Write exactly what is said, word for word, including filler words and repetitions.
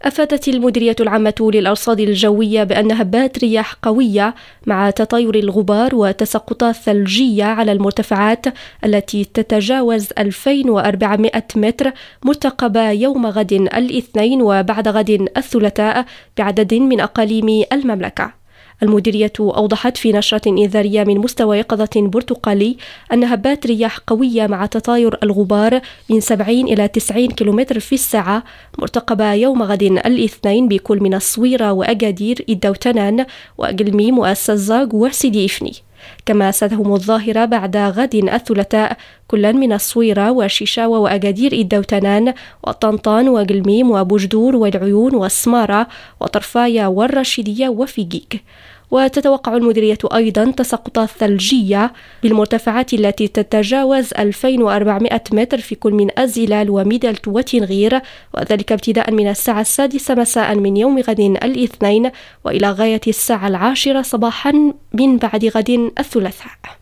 أفادت المديرية العامة للأرصاد الجوية بأن هبات رياح قوية مع تطاير الغبار وتساقطات ثلجية على المرتفعات التي تتجاوز ألفين وأربعمائة متر مرتقبة يوم غد الاثنين وبعد غد الثلاثاء بعدد من أقاليم المملكة. المديرية أوضحت في نشرة إنذارية من مستوى يقظة برتقالي أن هبات رياح قوية مع تطاير الغبار من سبعين إلى تسعين كيلومتر في الساعة مرتقبة يوم غد الاثنين بكل من الصويرة وأجادير الدوتنان وأقلميم والسزاق وسيدي إفني. كما ستهم الظاهرة بعد غد الثلاثاء كلا من الصويرة وشيشاوة وأجادير الدوتنان وطنطان وقلميم وبوجدور والعيون والسمارة وطرفايا والرشيدية وفيجيك. وتتوقع المديرية أيضا تساقطات ثلجية بالمرتفعات التي تتجاوز ألفين وأربعمائة متر في كل من الزلال وميدلت وتنغير، وذلك ابتداء من الساعة السادسة مساء من يوم غد الاثنين وإلى غاية الساعة العاشرة صباحا من بعد غد الثلاثاء.